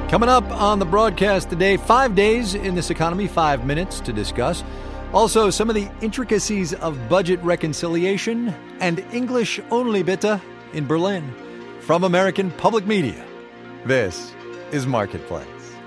Coming up on the broadcast today, 5 days in this economy, 5 minutes to discuss. Also, some of the intricacies of budget reconciliation and English only bitte in Berlin. From American Public Media, this is Marketplace.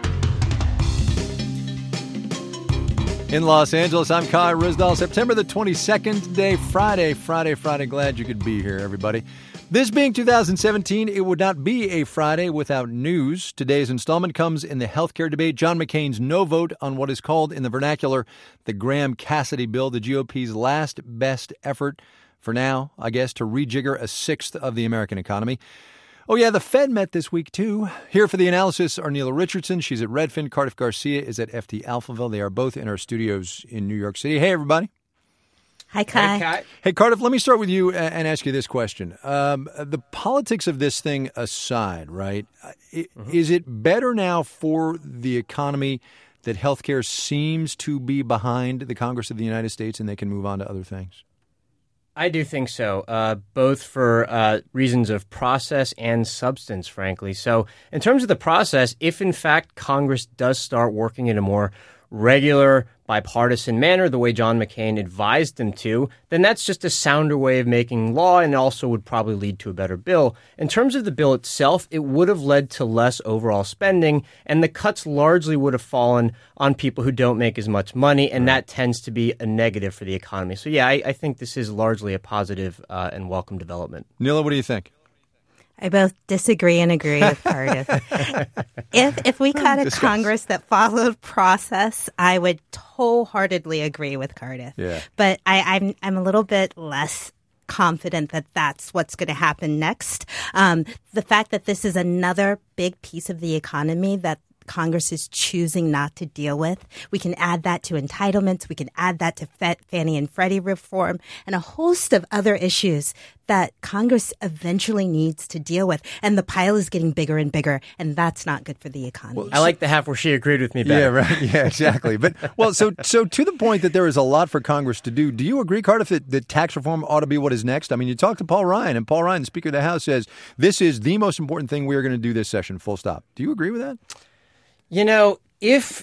In Los Angeles, I'm Kai Ryssdal. September the 22nd, today, Friday. Glad you could be here, everybody. This being 2017, it would not be a Friday without news. Today's installment comes in the healthcare debate. John McCain's no vote on what is called in the vernacular the Graham-Cassidy bill, the GOP's last best effort for now, I guess, to rejigger a sixth of the American economy. Oh, yeah, the Fed met this week, too. Here for the analysis are Neela Richardson. She's at Redfin. Cardiff Garcia is at FT Alphaville. They are both in our studios in New York City. Hey, everybody. Hi, Kai. Hey, Cardiff, let me start with you and ask you this question. The politics of this thing aside, right, is it better now for the economy that healthcare seems to be behind the Congress of the United States and they can move on to other things? I do think so, both for reasons of process and substance, frankly. So in terms of the process, if in fact Congress does start working in a more regular, bipartisan manner, the way John McCain advised them to, then that's just a sounder way of making law and also would probably lead to a better bill. In terms of the bill itself, it would have led to less overall spending, and the cuts largely would have fallen on people who don't make as much money, and that tends to be a negative for the economy. So, yeah, I think this is largely a positive and welcome development. Neela, what do you think? I both disagree and agree with Cardiff. If we got a Congress that followed process, I would wholeheartedly agree with Cardiff. Yeah. But I'm a little bit less confident that that's what's going to happen next. The fact that this is another big piece of the economy that Congress is choosing not to deal with. We can add that to entitlements. We can add that to Fannie and Freddie reform and a host of other issues that Congress eventually needs to deal with. And the pile is getting bigger and bigger, and that's not good for the economy. Well, I like the half where she agreed with me better. Yeah, right. Yeah, exactly. But so to the point that there is a lot for Congress to do you agree, Cardiff, that tax reform ought to be what is next? I mean, you talk to Paul Ryan, and Paul Ryan, the Speaker of the House, says this is the most important thing we are going to do this session, full stop. Do you agree with that? You know, if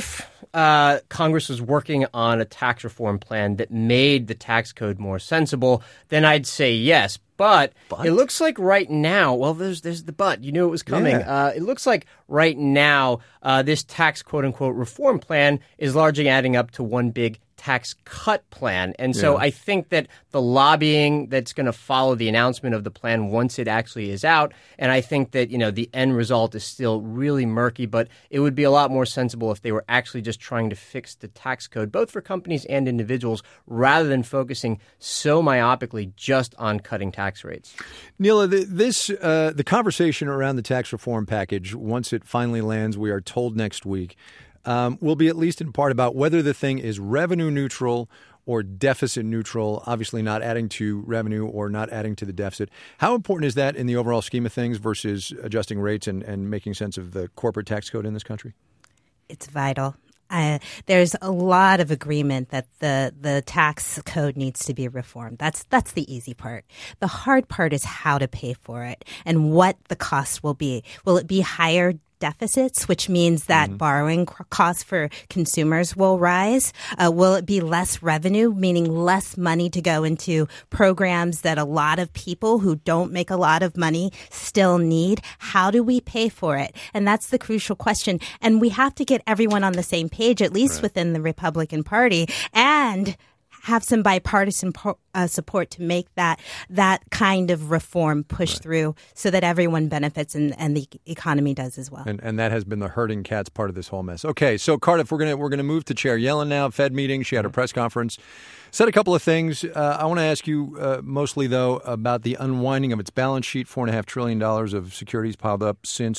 Congress was working on a tax reform plan that made the tax code more sensible, then I'd say yes. But it looks like right now, well, there's the but. You knew it was coming. Yeah. It looks like right now this tax quote-unquote reform plan is largely adding up to one big tax cut plan. And so I think that the lobbying that's going to follow the announcement of the plan once it actually is out, and I think that, you know, the end result is still really murky, but it would be a lot more sensible if they were actually just trying to fix the tax code, both for companies and individuals, rather than focusing so myopically just on cutting tax rates. Neela, the conversation around the tax reform package, once it finally lands, we are told next week, will be at least in part about whether the thing is revenue neutral or deficit neutral, obviously not adding to revenue or not adding to the deficit. How important is that in the overall scheme of things versus adjusting rates and making sense of the corporate tax code in this country? It's vital. There's a lot of agreement that the tax code needs to be reformed. That's the easy part. The hard part is how to pay for it and what the cost will be. Will it be higher deficits, which means that borrowing costs for consumers will rise? Will it be less revenue, meaning less money to go into programs that a lot of people who don't make a lot of money still need? How do we pay for it? And that's the crucial question. And we have to get everyone on the same page, at least within the Republican Party, and have some bipartisan support to make that kind of reform push through so that everyone benefits and the economy does as well. And that has been the herding cats part of this whole mess. Okay, so Cardiff, we're gonna move to Chair Yellen now. Fed meeting. She had her press conference. Said a couple of things. I want to ask you mostly, though, about the unwinding of its balance sheet, $4.5 trillion of securities piled up since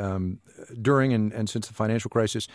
during and since the financial crisis.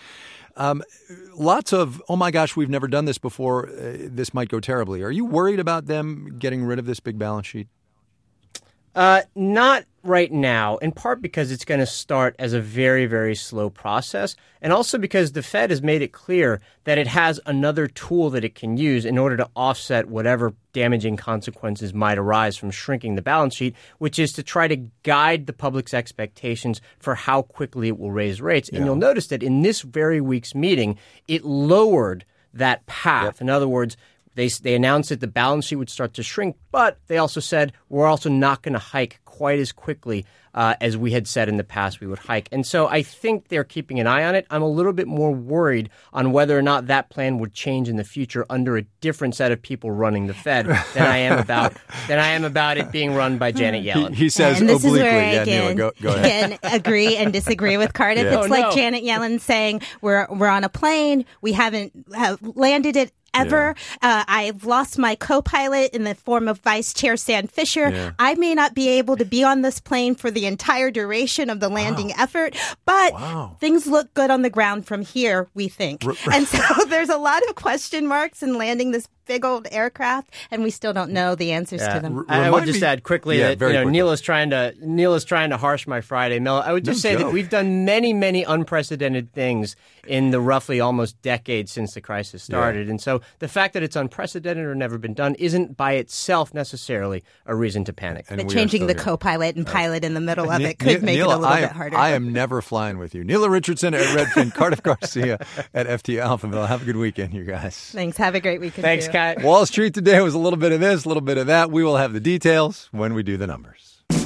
Lots of, oh my gosh, we've never done this before. This might go terribly. Are you worried about them getting rid of this big balance sheet? Not right now, in part because it's going to start as a very, very slow process, and also because the Fed has made it clear that it has another tool that it can use in order to offset whatever damaging consequences might arise from shrinking the balance sheet, which is to try to guide the public's expectations for how quickly it will raise rates. And you'll notice that in this very week's meeting, it lowered that path. In other words, they announced that the balance sheet would start to shrink, but they also said we're also not going to hike quite as quickly as we had said in the past we would hike. And so I think they're keeping an eye on it. I'm a little bit more worried on whether or not that plan would change in the future under a different set of people running the Fed than I am about it being run by Janet Yellen. He says and this obliquely. Is where Yeah, again, Neela, go ahead. Again, agree and disagree with Cardiff. Yeah. It's like Janet Yellen saying we're on a plane, we haven't landed it ever. I've lost my co-pilot in the form of Vice Chair Sam Fisher. Yeah. I may not be able to be on this plane for the entire duration of the landing effort, but things look good on the ground from here, we think. And so there's a lot of question marks in landing this big old aircraft, and we still don't know the answers to them. I would just add quickly that quickly. Neela's trying to harsh my Friday. Mel, I would just say that we've done many, many unprecedented things in the roughly almost decade since the crisis started. And so the fact that it's unprecedented or never been done isn't by itself necessarily a reason to panic. But changing the co-pilot and pilot in the middle of it could make it a little bit harder. I am never flying with you. Neela Richardson at Redfin, Cardiff Garcia at FT Alphaville. Have a good weekend, you guys. Thanks. Have a great weekend. Thanks, too. Kat. Wall Street today was a little bit of this, a little bit of that. We will have the details when we do the numbers.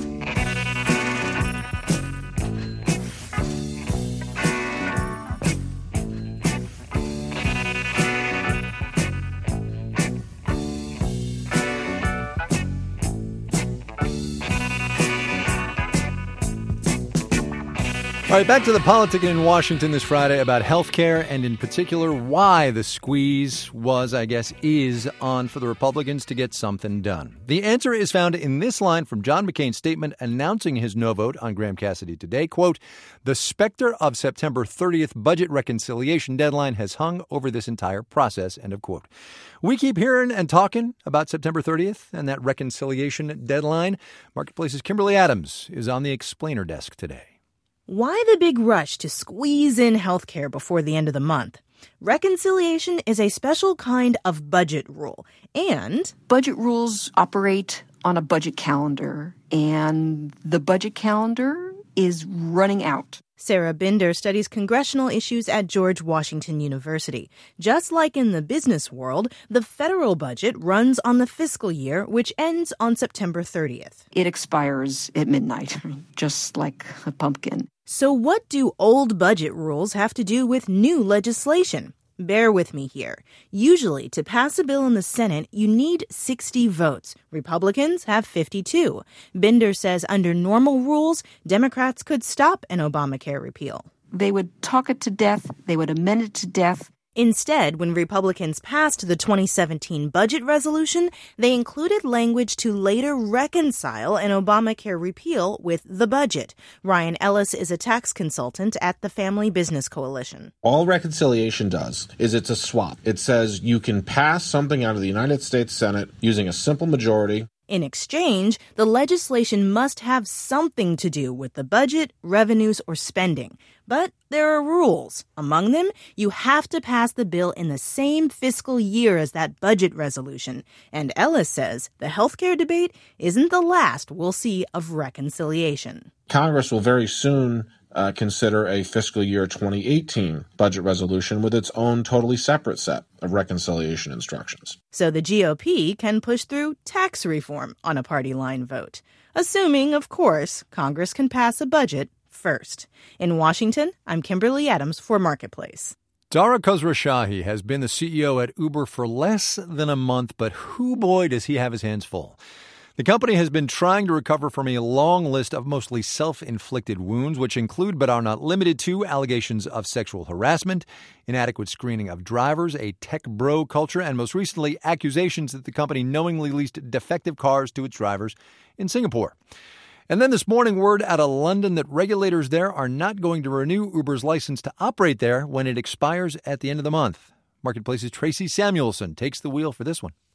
All right, back to the politicking in Washington this Friday about health care and in particular why the squeeze is on for the Republicans to get something done. The answer is found in this line from John McCain's statement announcing his no vote on Graham Cassidy today. Quote, "The specter of September 30th budget reconciliation deadline has hung over this entire process," end of quote. We keep hearing and talking about September 30th and that reconciliation deadline. Marketplace's Kimberly Adams is on the explainer desk today. Why the big rush to squeeze in healthcare before the end of the month? Reconciliation is a special kind of budget rule, and budget rules operate on a budget calendar, and the budget calendar is running out. Sarah Binder studies congressional issues at George Washington University. Just like in the business world, the federal budget runs on the fiscal year, which ends on September 30th. It expires at midnight, just like a pumpkin. So what do old budget rules have to do with new legislation? Bear with me here. Usually, to pass a bill in the Senate, you need 60 votes. Republicans have 52. Binder says under normal rules, Democrats could stop an Obamacare repeal. They would talk it to death. They would amend it to death. Instead, when Republicans passed the 2017 budget resolution, they included language to later reconcile an Obamacare repeal with the budget. Ryan Ellis is a tax consultant at the Family Business Coalition. All reconciliation does is it's a swap. It says you can pass something out of the United States Senate using a simple majority. In exchange, the legislation must have something to do with the budget, revenues, or spending. But there are rules. Among them, you have to pass the bill in the same fiscal year as that budget resolution. And Ellis says the healthcare debate isn't the last we'll see of reconciliation. Congress will very soon consider a fiscal year 2018 budget resolution with its own totally separate set of reconciliation instructions. So the GOP can push through tax reform on a party line vote, assuming, of course, Congress can pass a budget first. In Washington, I'm Kimberly Adams for Marketplace. Dara Khosrowshahi has been the CEO at Uber for less than a month, but boy, does he have his hands full. The company has been trying to recover from a long list of mostly self-inflicted wounds, which include but are not limited to allegations of sexual harassment, inadequate screening of drivers, a tech bro culture, and most recently, accusations that the company knowingly leased defective cars to its drivers in Singapore. And then this morning, word out of London that regulators there are not going to renew Uber's license to operate there when it expires at the end of the month. Marketplace's Tracy Samuelson takes the wheel for this one.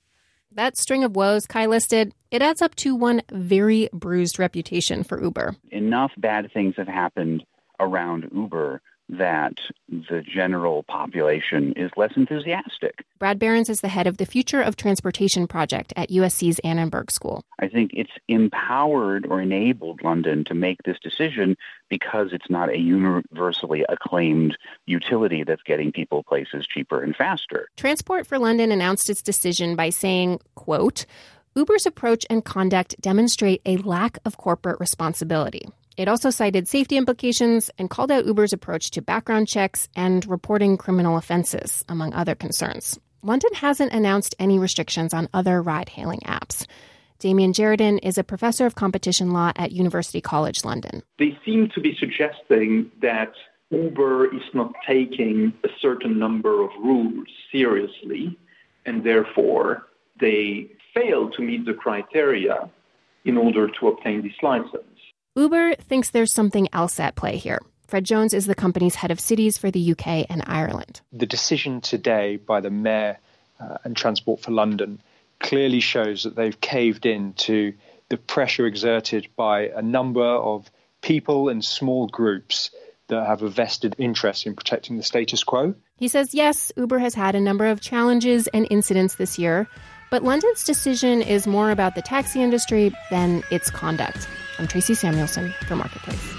That string of woes Kai listed, it adds up to one very bruised reputation for Uber. Enough bad things have happened around Uber that the general population is less enthusiastic. Brad Behrens is the head of the Future of Transportation project at USC's Annenberg School. I think it's empowered or enabled London to make this decision because it's not a universally acclaimed utility that's getting people places cheaper and faster. Transport for London announced its decision by saying, quote, Uber's approach and conduct demonstrate a lack of corporate responsibility. It also cited safety implications and called out Uber's approach to background checks and reporting criminal offenses, among other concerns. London hasn't announced any restrictions on other ride-hailing apps. Damien Jeriden is a professor of competition law at University College London. They seem to be suggesting that Uber is not taking a certain number of rules seriously, and therefore they fail to meet the criteria in order to obtain this license. Uber thinks there's something else at play here. Fred Jones is the company's head of cities for the UK and Ireland. The decision today by the Mayor and Transport for London clearly shows that they've caved in to the pressure exerted by a number of people and small groups that have a vested interest in protecting the status quo. He says, yes, Uber has had a number of challenges and incidents this year, but London's decision is more about the taxi industry than its conduct. I'm Tracy Samuelson for Marketplace.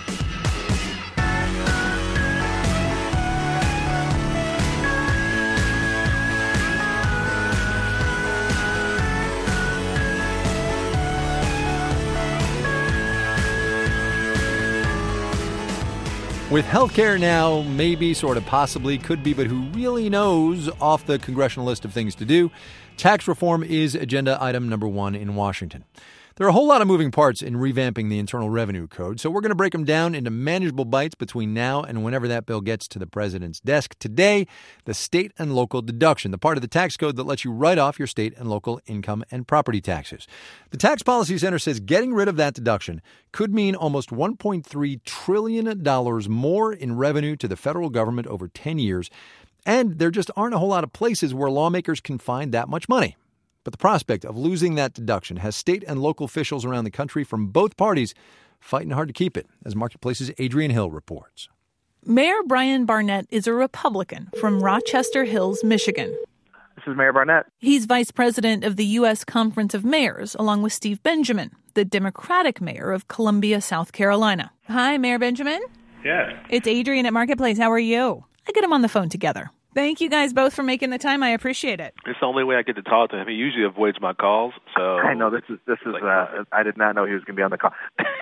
With healthcare now, maybe, sort of, possibly, could be, but who really knows, off the congressional list of things to do, tax reform is agenda item number 1 in Washington. There are a whole lot of moving parts in revamping the Internal Revenue Code, so we're going to break them down into manageable bites between now and whenever that bill gets to the president's desk. Today, the state and local deduction, the part of the tax code that lets you write off your state and local income and property taxes. The Tax Policy Center says getting rid of that deduction could mean almost $1.3 trillion more in revenue to the federal government over 10 years, and there just aren't a whole lot of places where lawmakers can find that much money. But the prospect of losing that deduction has state and local officials around the country from both parties fighting hard to keep it, as Marketplace's Adrian Hill reports. Mayor Brian Barnett is a Republican from Rochester Hills, Michigan. This is Mayor Barnett. He's vice president of the U.S. Conference of Mayors, along with Steve Benjamin, the Democratic mayor of Columbia, South Carolina. Hi, Mayor Benjamin. Yes. It's Adrian at Marketplace. How are you? I get him on the phone together. Thank you guys both for making the time. I appreciate it. It's the only way I get to talk to him. He usually avoids my calls, so I know this is. I did not know he was going to be on the call.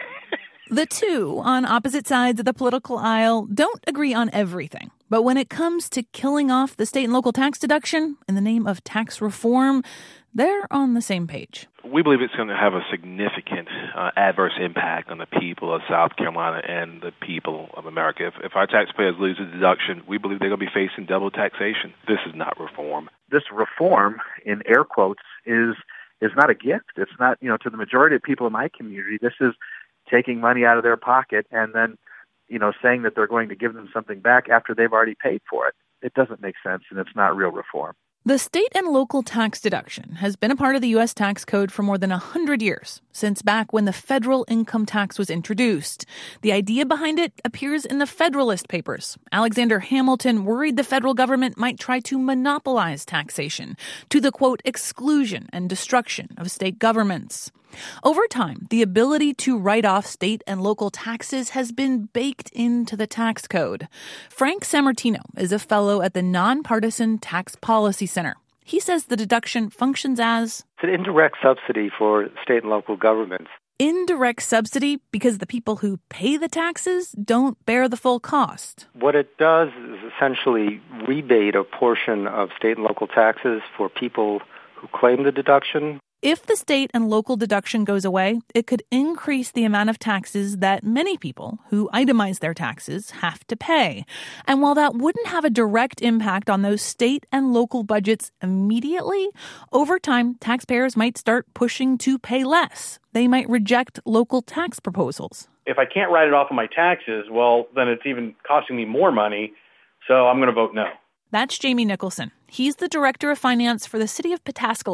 The two, on opposite sides of the political aisle, don't agree on everything. But when it comes to killing off the state and local tax deduction in the name of tax reform, they're on the same page. We believe it's going to have a significant adverse impact on the people of South Carolina and the people of America. If our taxpayers lose the deduction, we believe they're going to be facing double taxation. This is not reform. This reform, in air quotes, is not a gift. It's not, to the majority of people in my community, this is taking money out of their pocket and then, saying that they're going to give them something back after they've already paid for it. It doesn't make sense, and it's not real reform. The state and local tax deduction has been a part of the U.S. tax code for more than 100 years, since back when the federal income tax was introduced. The idea behind it appears in the Federalist Papers. Alexander Hamilton worried the federal government might try to monopolize taxation to the, quote, exclusion and destruction of state governments. Over time, the ability to write off state and local taxes has been baked into the tax code. Frank Sammartino is a fellow at the Nonpartisan Tax Policy Center. He says the deduction functions as it's an indirect subsidy for state and local governments. Indirect subsidy because the people who pay the taxes don't bear the full cost. What it does is essentially rebate a portion of state and local taxes for people who claim the deduction. If the state and local deduction goes away, it could increase the amount of taxes that many people who itemize their taxes have to pay. And while that wouldn't have a direct impact on those state and local budgets immediately, over time, taxpayers might start pushing to pay less. They might reject local tax proposals. If I can't write it off on my taxes, well, then it's even costing me more money, so I'm going to vote no. That's Jamie Nicholson. He's the director of finance for the city of Pataskala.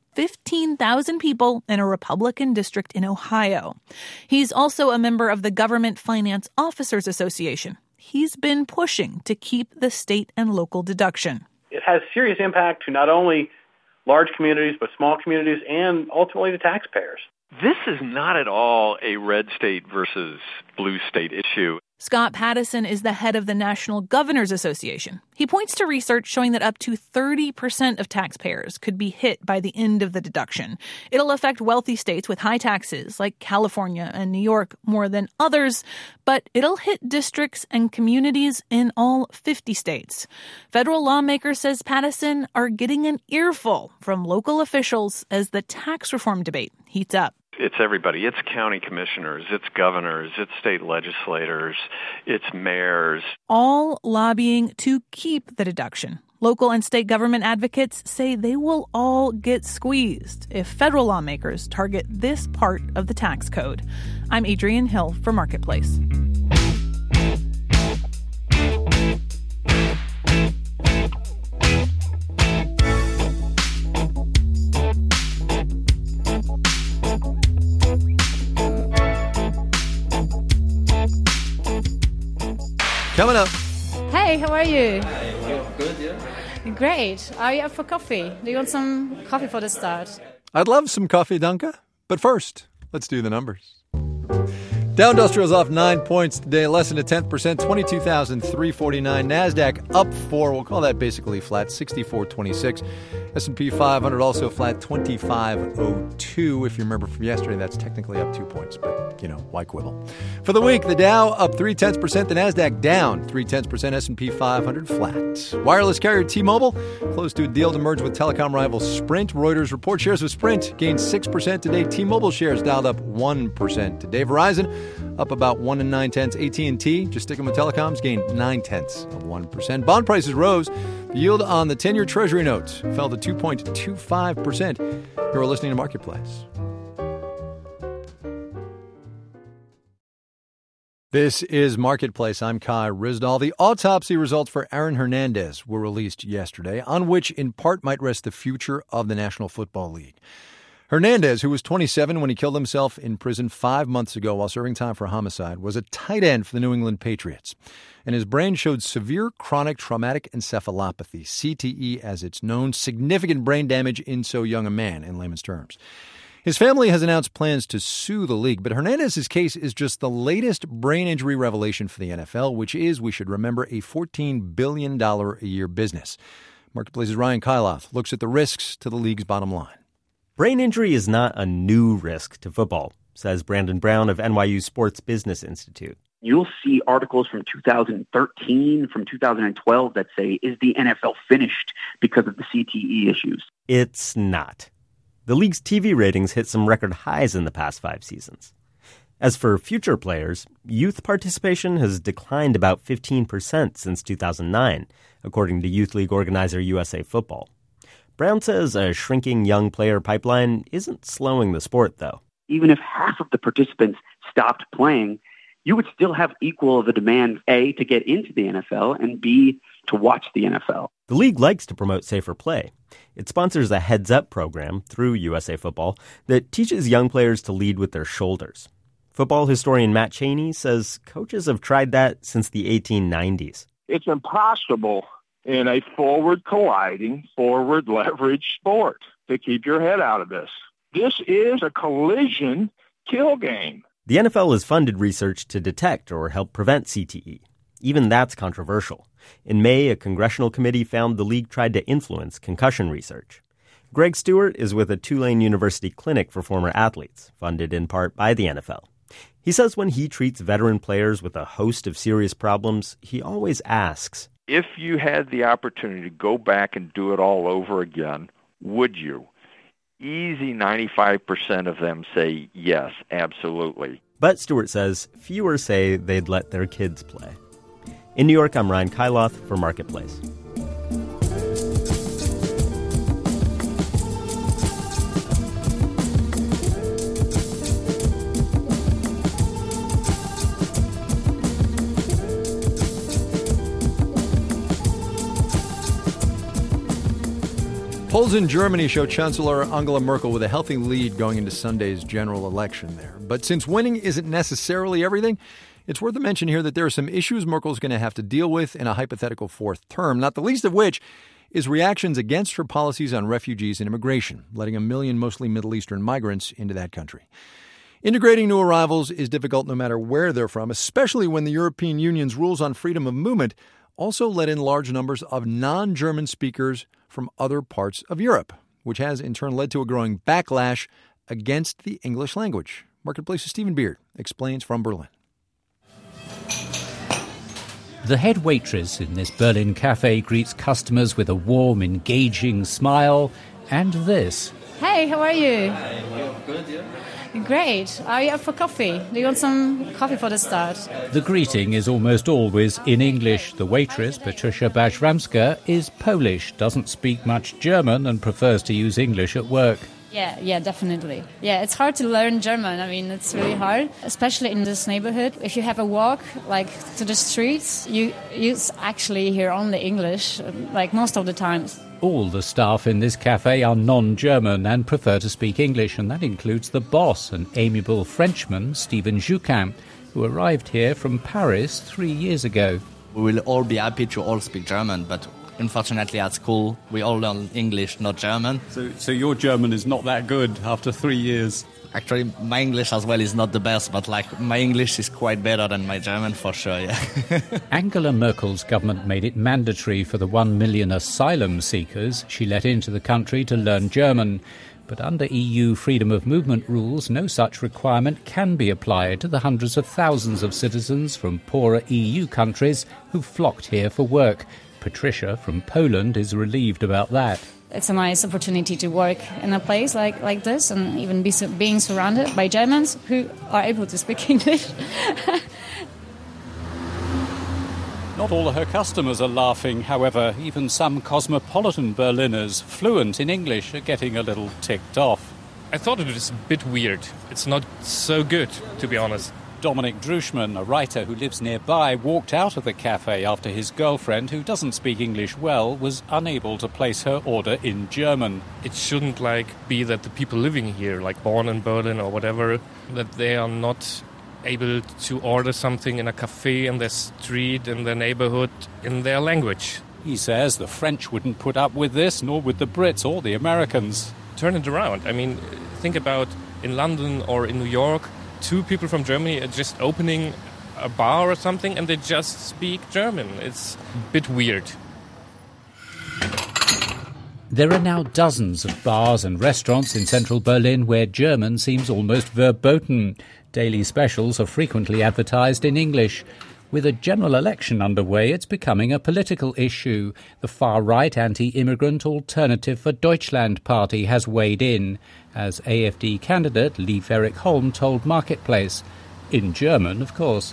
15,000 people in a Republican district in Ohio. He's also a member of the Government Finance Officers Association. He's been pushing to keep the state and local deduction. It has serious impact to not only large communities, but small communities and ultimately the taxpayers. This is not at all a red state versus blue state issue. Scott Pattison is the head of the National Governors Association. He points to research showing that up to 30% of taxpayers could be hit by the end of the deduction. It'll affect wealthy states with high taxes like California and New York more than others, but it'll hit districts and communities in all 50 states. Federal lawmakers, says Pattison, are getting an earful from local officials as the tax reform debate heats up. It's everybody. It's county commissioners, it's governors, it's state legislators, it's mayors. All lobbying to keep the deduction. Local and state government advocates say they will all get squeezed if federal lawmakers target this part of the tax code. I'm Adrienne Hill for Marketplace. Coming up. Hey, how are you? Good, yeah. Great. Are you up for coffee? Do you want some coffee for the start? I'd love some coffee, Dunka. But first, let's do the numbers. Dow Industrial's off 9 points today, less than a 10%, 22,349. NASDAQ up 4. We'll call that basically flat, 64.26. S&P 500 also flat, 25.02. If you remember from yesterday, that's technically up 2 points, but, why quibble? For the week, the Dow up 0.3%, the NASDAQ down 0.3%, S&P 500 flat. Wireless carrier T-Mobile close to a deal to merge with telecom rival Sprint. Reuters report shares of Sprint gained 6% today. T-Mobile shares dialed up 1% today. Verizon up about 1 9/10. AT&T, just sticking with telecoms, gained 0.9%. Bond prices rose. The yield on the 10-year Treasury note fell to 2.25%. You're listening to Marketplace. This is Marketplace. I'm Kai Ryssdal. The autopsy results for Aaron Hernandez were released yesterday, on which in part might rest the future of the National Football League. Hernandez, who was 27 when he killed himself in prison 5 months ago while serving time for homicide, was a tight end for the New England Patriots. And his brain showed severe chronic traumatic encephalopathy, CTE as it's known, significant brain damage in so young a man, in layman's terms. His family has announced plans to sue the league, but Hernandez's case is just the latest brain injury revelation for the NFL, which is, we should remember, a $14 billion a year business. Marketplace's Ryan Kailath looks at the risks to the league's bottom line. Brain injury is not a new risk to football, says Brandon Brown of NYU Sports Business Institute. You'll see articles from 2013, from 2012 that say, is the NFL finished because of the CTE issues? It's not. The league's TV ratings hit some record highs in the past 5 seasons. As for future players, youth participation has declined about 15% since 2009, according to Youth League organizer USA Football. Brown says a shrinking young player pipeline isn't slowing the sport, though. Even if half of the participants stopped playing, you would still have equal of a demand, A, to get into the NFL, and B, to watch the NFL. The league likes to promote safer play. It sponsors a Heads Up program through USA Football that teaches young players to lead with their shoulders. Football historian Matt Cheney says coaches have tried that since the 1890s. It's impossible in a forward colliding, forward leverage sport to keep your head out of this. This is a collision kill game. The NFL has funded research to detect or help prevent CTE. Even that's controversial. In May, a congressional committee found the league tried to influence concussion research. Greg Stewart is with a Tulane University clinic for former athletes, funded in part by the NFL. He says when he treats veteran players with a host of serious problems, he always asks, if you had the opportunity to go back and do it all over again, would you? Easy 95% of them say yes, absolutely. But Stewart says fewer say they'd let their kids play. In New York, I'm Ryan Kailath for Marketplace. Polls in Germany show Chancellor Angela Merkel with a healthy lead going into Sunday's general election there. But since winning isn't necessarily everything, it's worth a mention here that there are some issues Merkel's going to have to deal with in a hypothetical fourth term, not the least of which is reactions against her policies on refugees and immigration, letting 1 million mostly Middle Eastern migrants into that country. Integrating new arrivals is difficult no matter where they're from, especially when the European Union's rules on freedom of movement also let in large numbers of non-German speakers from other parts of Europe, which has in turn led to a growing backlash against the English language. Marketplace's Stephen Beard explains from Berlin. The head waitress in this Berlin cafe greets customers with a warm, engaging smile and this. Hey, how are you? Hi, good, yeah. Great. Are you up for coffee? Do you want some coffee for the start? The greeting is almost always in English. The waitress, Patricia Bajramska, is Polish, doesn't speak much German and prefers to use English at work. Yeah, definitely. Yeah, it's hard to learn German. I mean, it's really hard, especially in this neighborhood. If you have a walk, like, to the streets, you actually hear only English, like, most of the times. All the staff in this cafe are non-German and prefer to speak English, and that includes the boss, an amiable Frenchman, Steven Jouquin, who arrived here from Paris 3 years ago. We will all be happy to all speak German, but unfortunately at school we all learn English, not German. So your German is not that good after 3 years? Actually, my English as well is not the best, but my English is quite better than my German for sure, yeah. Angela Merkel's government made it mandatory for the 1 million asylum seekers she let into the country to learn German. But under EU freedom of movement rules, no such requirement can be applied to the hundreds of thousands of citizens from poorer EU countries who flocked here for work. Patricia from Poland is relieved about that. It's a nice opportunity to work in a place like this and even being surrounded by Germans who are able to speak English. Not all of her customers are laughing, however. Even some cosmopolitan Berliners fluent in English are getting a little ticked off. I thought it was a bit weird. It's not so good, to be honest. Dominic Druschmann, a writer who lives nearby, walked out of the cafe after his girlfriend, who doesn't speak English well, was unable to place her order in German. It shouldn't be that the people living here, born in Berlin or whatever, that they are not able to order something in a cafe in their street, in their neighborhood, in their language. He says the French wouldn't put up with this, nor would the Brits or the Americans. Turn it around. I mean, think about in London or in New York, 2 people from Germany are just opening a bar or something and they just speak German. It's a bit weird. There are now dozens of bars and restaurants in central Berlin where German seems almost verboten. Daily specials are frequently advertised in English. With a general election underway, it's becoming a political issue. The far-right anti-immigrant Alternative for Deutschland party has weighed in, as AfD candidate Lief Erik Holm told Marketplace. In German, of course.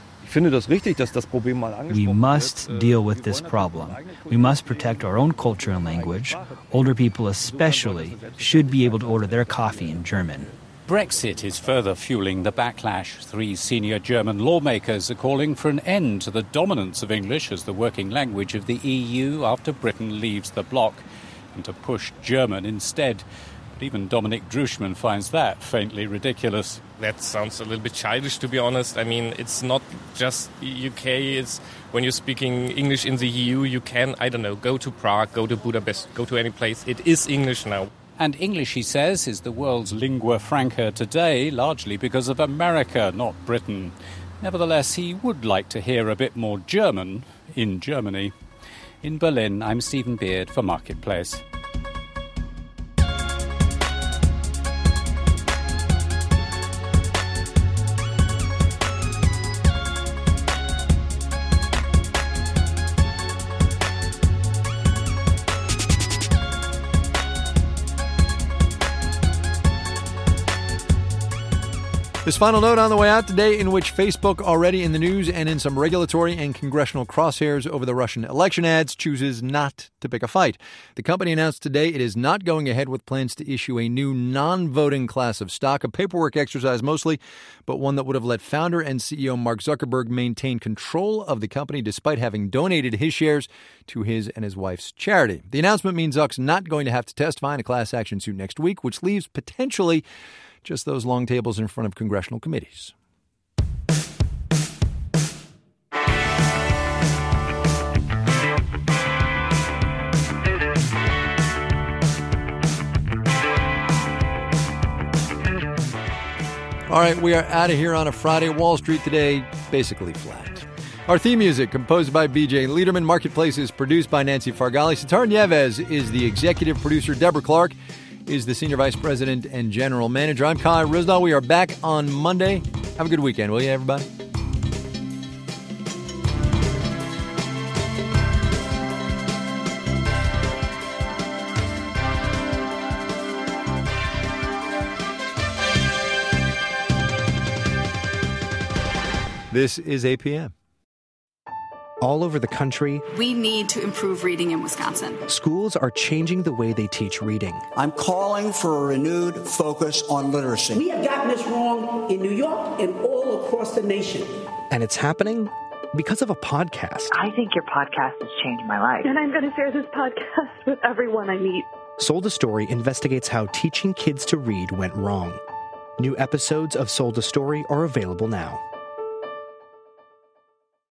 We must deal with this problem. We must protect our own culture and language. Older people especially should be able to order their coffee in German. Brexit is further fueling the backlash. 3 senior German lawmakers are calling for an end to the dominance of English as the working language of the EU after Britain leaves the bloc, and to push German instead. But even Dominic Druschmann finds that faintly ridiculous. That sounds a little bit childish, to be honest. I mean, it's not just UK. It's when you're speaking English in the EU, you can, go to Prague, go to Budapest, go to any place. It is English now. And English, he says, is the world's lingua franca today, largely because of America, not Britain. Nevertheless, he would like to hear a bit more German in Germany. In Berlin, I'm Stephen Beard for Marketplace. This final note on the way out today, in which Facebook, already in the news and in some regulatory and congressional crosshairs over the Russian election ads, chooses not to pick a fight. The company announced today it is not going ahead with plans to issue a new non-voting class of stock, a paperwork exercise mostly, but one that would have let founder and CEO Mark Zuckerberg maintain control of the company despite having donated his shares to his and his wife's charity. The announcement means Zuck's not going to have to testify in a class action suit next week, which leaves potentially just those long tables in front of congressional committees. All right, we are out of here on a Friday. Wall Street today, basically flat. Our theme music, composed by B.J. Liederman. Marketplace is produced by Nancy Fargali. Sitar Nieves is the executive producer. Deborah Clark is the senior vice president and general manager. I'm Kai Ryssdal. We are back on Monday. Have a good weekend, will you, everybody? This is APM. All over the country, we need to improve reading in Wisconsin. Schools are changing the way they teach reading. I'm calling for a renewed focus on literacy. We have gotten this wrong in New York and all across the nation. And it's happening because of a podcast. I think your podcast has changed my life. And I'm going to share this podcast with everyone I meet. Sold a Story investigates how teaching kids to read went wrong. New episodes of Sold a Story are available now.